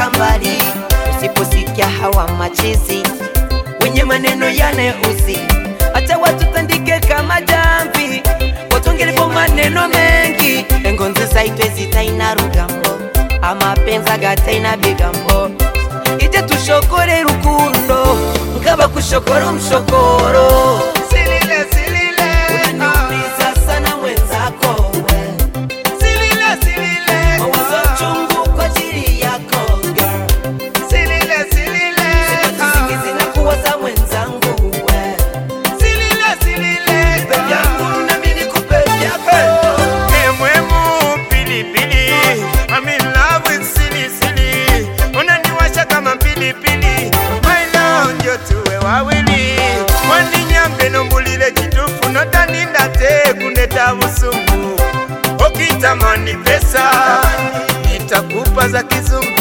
kaa mbali. Usiposikia hawa machizi wenye maneno yaneusi, acha watu tandike kama jamvi, watongelepo maneno mengi. Engonzi zaitwe zitaina rugambo, amapenza gataina bigambo. Ije tushokore rukundo, nkaba kushokora umshokoro. Silile silile, unaniumiza sana mwenzako. Silile silile, mawazo chungu kwa ajili yako girl. Silile silile, singizi na kuwaza mwenzangu. Silile silile, baby yangu na mimi nikupe vyako. Mwemu pilipili, I'm in love with silly silly. Unaniwasha kama pilipili, my love ndio tuwe wawili. Waninyambe nombulile kitufu, notaninda te kuneta usungu. Ukitamani pesa, nitakupa za kizungu.